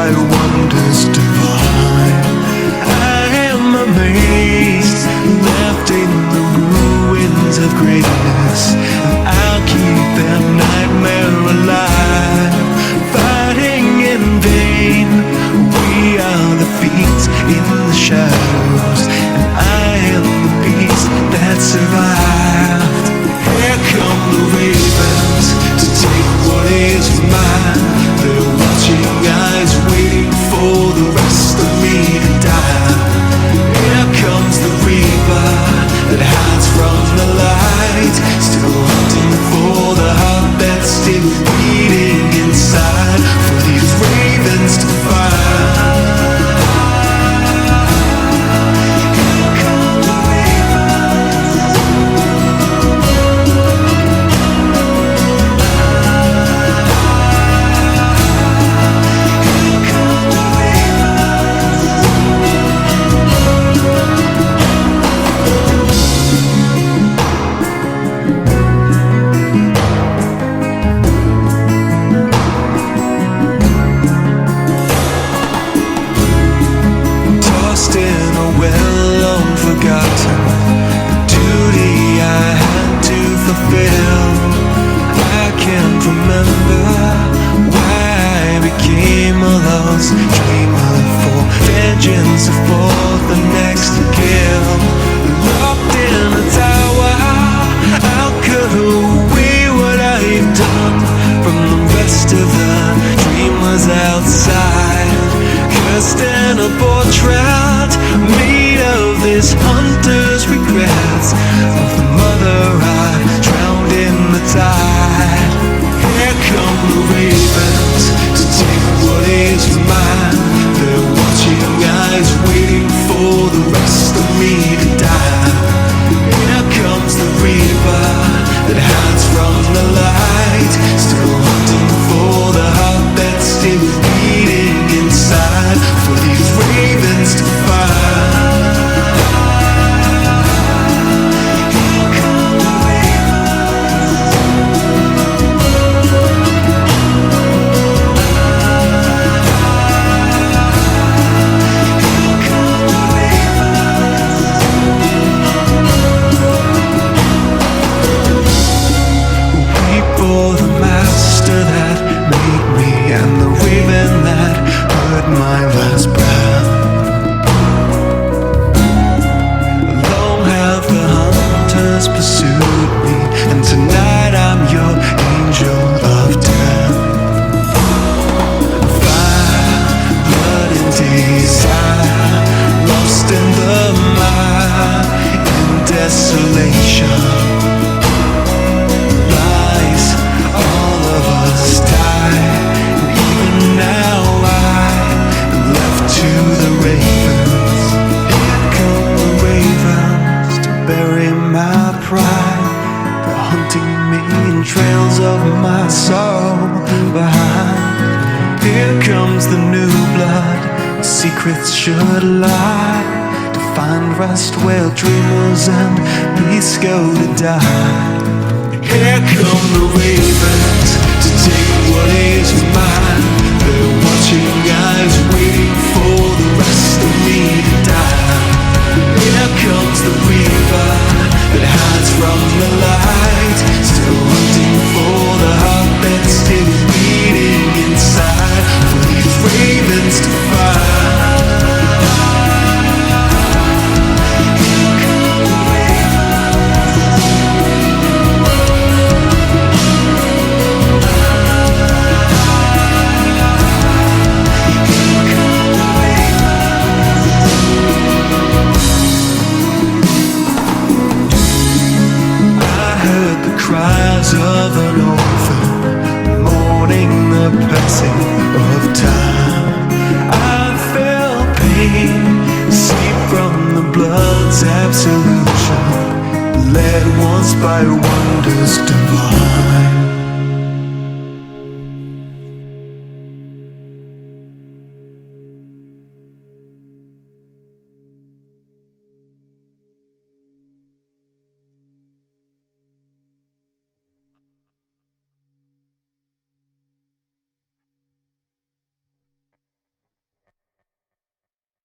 by wonders divine. I am amazed, left in the ruins of greatness, and I'll keep their nightmare alive. Fighting in vain, we are the fiends in the shadows, and I am the beast that survived. Here come the ravens to take what is mine. They're watching eyes, waiting for the rest of me to die. Here comes the reaper that hides from the light, still hunting for the heart that's still beating inside, for these ravens to find. Should lie to find rest where dreamers and beasts go to die. Here come the ravens to take what is mine. They're watching eyes, waiting for the rest of me to die. Here comes the reaper that hides from the light, still hunting for the heart that's still beating inside, for these ravens to find. Of an orphan mourning the passing of time. I felt pain seep from the blood's absolution, led once by wonders